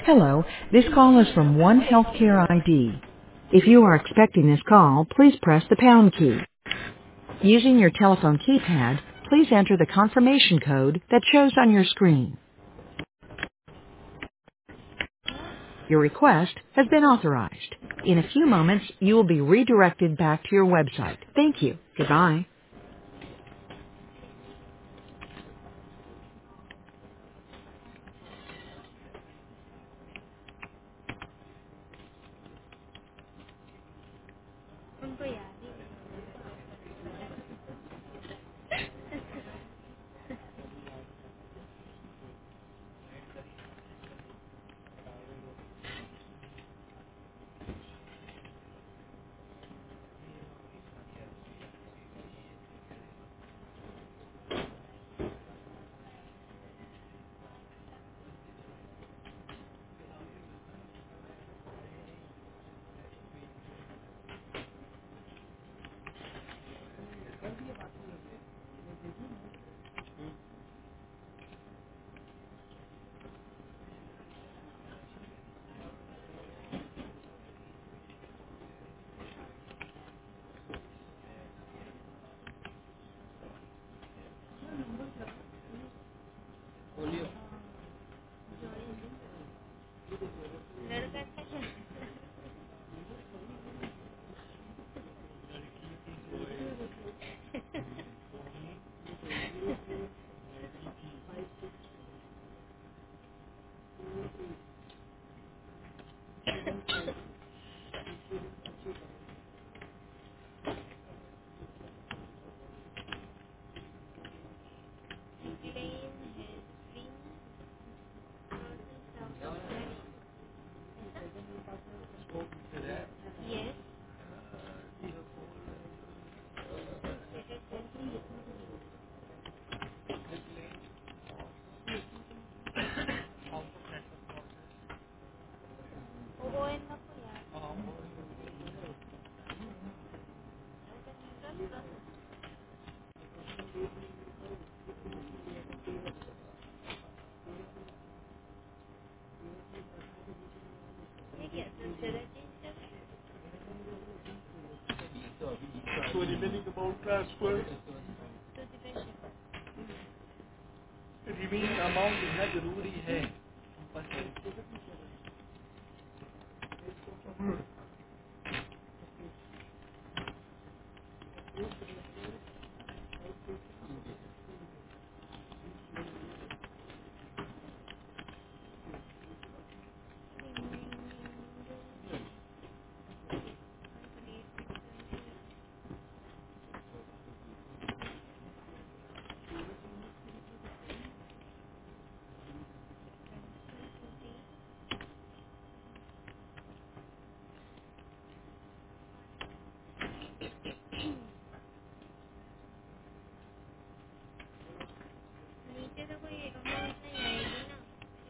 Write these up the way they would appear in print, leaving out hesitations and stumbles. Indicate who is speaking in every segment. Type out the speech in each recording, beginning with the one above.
Speaker 1: Hello, this call is from One Healthcare ID. If you are expecting this call, please press the pound key. Using your telephone keypad, please enter the confirmation code that shows on your screen. Your request has been authorized. In a few moments, you will be redirected back to your website. Thank you. Goodbye.
Speaker 2: उनको याद ही नहीं। लड़का का क्या? Pain has been processed out of blood. Yes. वो इनको याद नहीं क्या तो जरा चेंज कर
Speaker 3: So remaining amount transfer,
Speaker 2: तो डिपेंड
Speaker 3: remaining amount इतना जरूरी है नीचे तो कोई अमाउंट नहीं आएगी ना।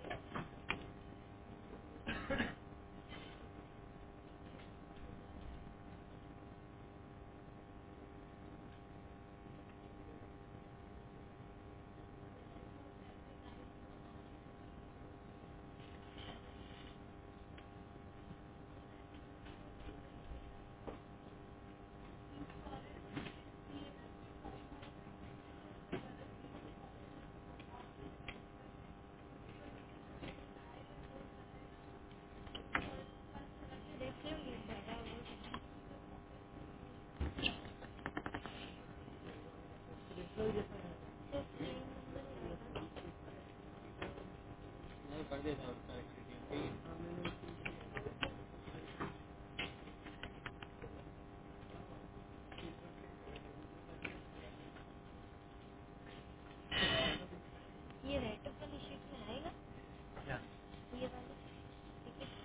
Speaker 3: देख लो ये ज़्यादा हो तो क्लेम नंबर आएगा ना। ये राइट वाली शीट में आएगा ये वाली टिकट।